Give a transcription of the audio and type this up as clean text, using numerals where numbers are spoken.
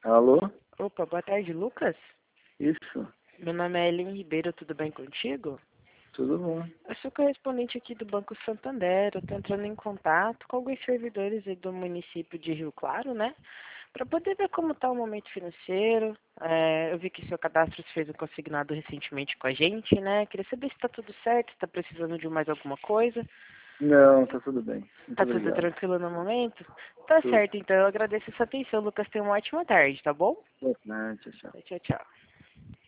Alô? Opa, boa tarde, Lucas. Isso, Meu nome é Ellen Ribeiro, tudo bem contigo? tudo bom. Eu sou correspondente aqui do Banco Santander, eu tô entrando em contato com alguns servidores aí do município de Rio Claro, né? Para poder ver como está o momento financeiro. Eu vi que seu cadastro se fez um consignado recentemente com a gente, né? Queria saber se está tudo certo, se está precisando de mais alguma coisa. Não, tá tudo bem. Muito Tá tudo obrigado. tranquilo no momento? Tá Tudo. certo, então eu agradeço a sua atenção, Lucas. Tenha uma ótima tarde, tá bom? Boa tarde, tchau. Tchau, tchau.